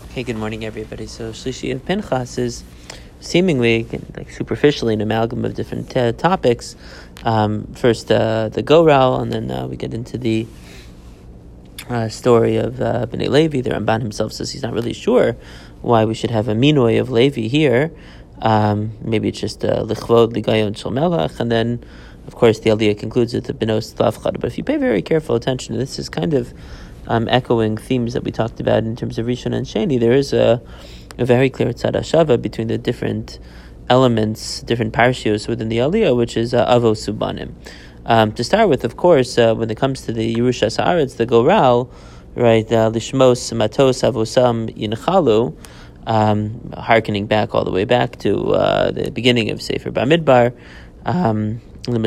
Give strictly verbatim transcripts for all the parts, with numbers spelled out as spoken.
Okay, good morning, everybody. So Shlishi of Pinchas is seemingly, like superficially, an amalgam of different uh, topics. Um, first, uh, the Goral, and then uh, we get into the uh, story of uh, Bnei Levi. The Ramban himself says he's not really sure why we should have a minoi of Levi here. Um, maybe it's just lichvod ligayon shel melech, and then, of course, the Aliyah concludes with the Benos Lavchad. But if you pay very careful attention, this is kind of Um, echoing themes that we talked about in terms of Rishon and Sheni. There is a, a very clear tzad hashava between the different elements, different parshios within the Aliyah, which is uh, Avo Subanim. Um, to start with, of course, uh, when it comes to the Yerushas Haaretz, the Goral, right, uh, Lishmos Matos Avosam Yinchalu, um, hearkening back all the way back to uh, the beginning of Sefer Bamidbar, um, and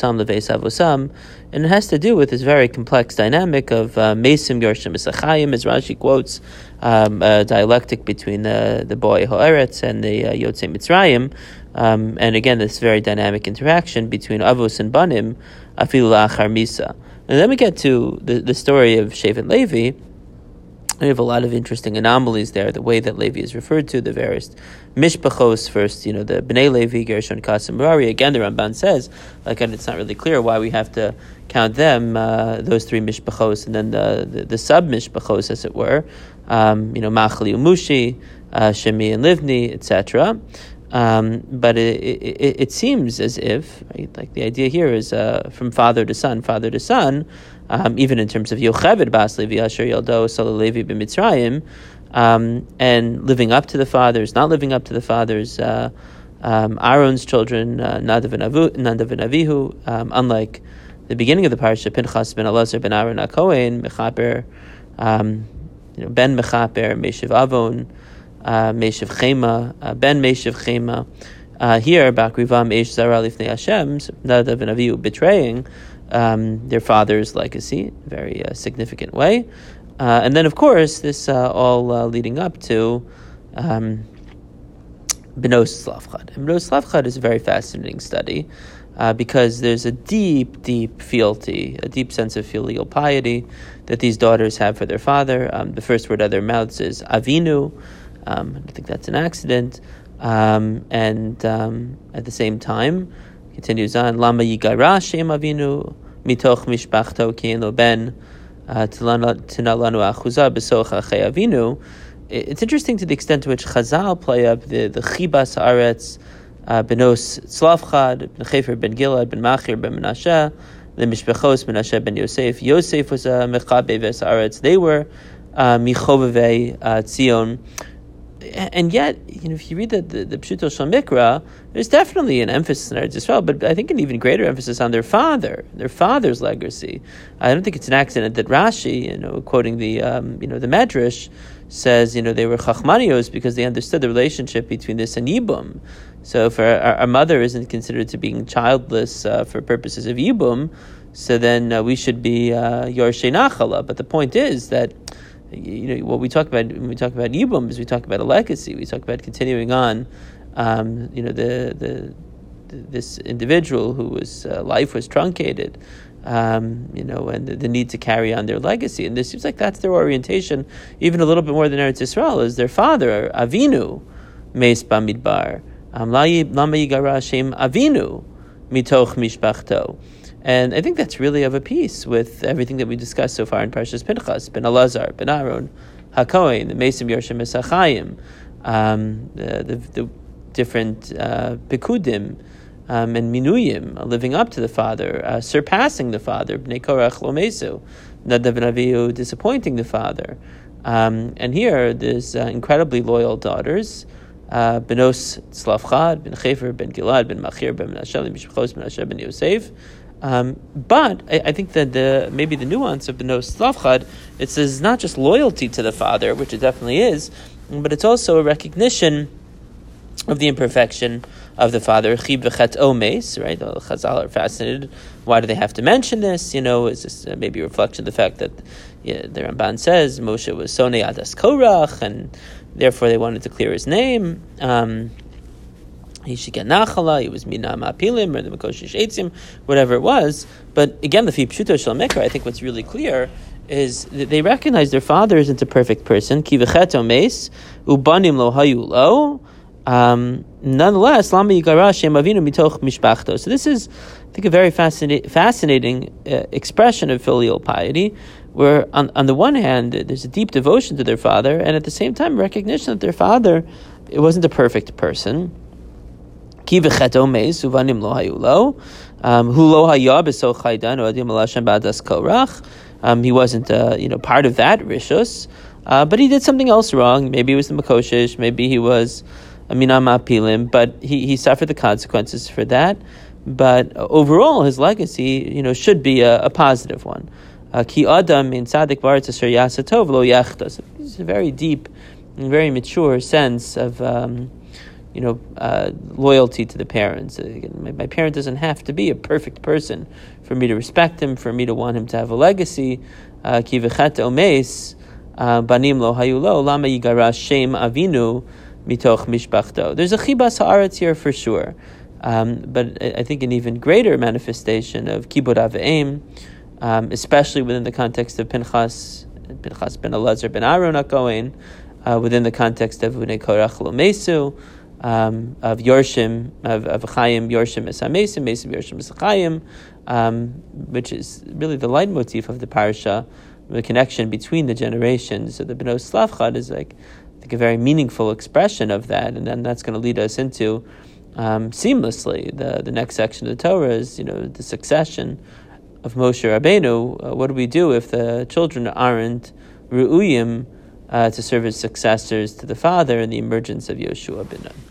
it has to do with this very complex dynamic of Mesim Yorshim Esachayim, as Rashi quotes, um, a dialectic between the the boy Haaretz and the uh, Yotzei Mitzrayim, um, and again this very dynamic interaction between Avos and Banim, Afilu La'achar Misa. And then we get to the, the story of Shevet Levi. We have a lot of interesting anomalies there, the way that Levi is referred to, the various mishpachos, first, you know, the Bnei Levi, Gershon, Kasim, Merari. Again, the Ramban says, like, and it's not really clear why we have to count them, uh, those three mishpachos, and then the, the, the sub-mishpachos, as it were, um, you know, Machli Umushi, uh, Shemi and Livni, et cetera. Um, but it, it, it seems as if, right, like the idea here is uh, from father to son, father to son, Um, even in terms of Yocheved Bas Levi Asher Yaldo Sala Levi b'Mitzrayim, um, and living up to the fathers, not living up to the fathers, uh, um, Aaron's children, uh, Nadav and Avu, Nadav and Avihu, um, unlike the beginning of the parsha, Pinchas ben Elazar ben Aaron HaKohen, Mechaper, um, you know, Ben Mechaper, Meshiv Avon, uh, Meshiv Chema, uh, Ben Meshiv Chema. Uh, here, Bakrivam Eish Zara Lifnei Hashem, Nadav and Avihu betraying Um, their father's legacy, a very uh, significant way. Uh, and then, of course, this uh, all uh, leading up to um, Benos Lavchad. And Benos Lavchad is a very fascinating study uh, because there's a deep, deep fealty, a deep sense of filial piety that these daughters have for their father. Um, the first word out of their mouths is Avinu. Um, I don't think that's an accident. Um, and um, at the same time, continues on, Lama Yigara Shem Avinu mitoch mishpachto ki'eno ben tinalanu achuza b'soch achei Avinu. It's interesting to the extent to which Chazal play up the the Chibas Haaretz, uh, Benos Tzlavchad, Ben Chefer ben Gilad, Ben Machir ben Menashe, the Mishpachos Menashe ben Yosef. Yosef was a Mechabe ves Haaretz. They were uh, Michovevei uh, Tzion. And yet, you know, if you read the the, the Pshuto Shel Mikra, there's definitely an emphasis on Eretz Yisrael, but I think an even greater emphasis on their father, their father's legacy. I don't think it's an accident that Rashi, you know, quoting the um, you know the Medrash, says you know they were Chachmanios because they understood the relationship between this and Yibum. So if our, our mother isn't considered to being childless uh, for purposes of Yibum, so then uh, we should be uh, Yorshei Nachala. But the point is that, you know, what we talk about when we talk about Yibum is we talk about a legacy. We talk about continuing on. Um, you know, the, the the this individual who was uh, life was truncated. Um, you know, and the, the need to carry on their legacy, and this seems like that's their orientation, even a little bit more than Eretz Yisrael, is their father Avinu Meis Bamidbar. Lama Yigara Hashem Avinu mitoch mishpachto. And I think that's really of a piece with everything that we discussed so far in Parshas Pinchas, Ben Elazar, Ben Aaron, HaKohen, the Mesim Yorshim Esachayim, um, the, the, the different uh, Pekudim um, and Minuyim, uh, living up to the father, uh, surpassing the father, Bnei Korach Lo Mesu, Nadav and Avihu disappointing the father. Um, and here, there's uh, incredibly loyal daughters, uh, Benos Tzlavchad, Ben Chefer, Ben Gilad, Ben Machir, Ben Menashe, Ben Mishpachos, Menashe, Ben Yosef. Um, but I, I think that the maybe the nuance of the Benos Tzlavchad, it says not just loyalty to the father, which it definitely is, but it's also a recognition of the imperfection of the father. Chib v'chet omes, right? The Chazal are fascinated. Why do they have to mention this? You know, is this maybe a reflection of the fact that yeah, the Ramban says Moshe was sonei adas Korach, and therefore they wanted to clear his name. Um, He should get nachala. He was mina ma'apilim or the makoshish eitzim, whatever it was. But again, the fi pshuto shel mikra, I think what's really clear is they recognize their father isn't a perfect person. Ki v'cheto meis ubanim lo hayu lo. Um, nonetheless, lama yigara Shem Avinu mitoch mishpachto. So this is, I think, a very fascinating, fascinating uh, expression of filial piety, where on, on the one hand, there's a deep devotion to their father, and at the same time, recognition that their father, it wasn't a perfect person. Ki v'cheto meis ubanim lo hayu lo. Hu lo haya b'so chaydan odim alashem ba'adas korach. Um, he wasn't, uh, you know, part of that rishus, uh, but he did something else wrong. Maybe he was the makoshish, maybe he was aminam apilim, but he, he suffered the consequences for that. But overall, his legacy, you know, should be a, a positive one. Ki adam in tzaddik b'aretz asher ya'asa tov lo yachtas. It's a very deep and very mature sense of, um, you know, uh, loyalty to the parents. Again, my, my parent doesn't have to be a perfect person for me to respect him, for me to want him to have a legacy. Ki v'chet omeis banim lo hayu lo lama yigara Shem Avinu mitoch mishpachto. There's a chibas haaretz here for sure, um, but I think an even greater manifestation of kibud av v'em, um, especially within the context of Pinchas, Pinchas ben Elazar ben Aaron HaKohen, uh, within the context of Unei Korach lo mesu. Um, of Yorshim, of, of Chaim, Yorshim es HaMesim, Mesim Yorshim es Chaim, um, which is really the leitmotif of the parasha, the connection between the generations. So the B'nai Slavchad is like, I think, a very meaningful expression of that, and then that's going to lead us into um, seamlessly the the next section of the Torah is, you know, the succession of Moshe Rabbeinu. Uh, what do we do if the children aren't ru'uyim uh, to serve as successors to the father, and the emergence of Yoshua ben Nun?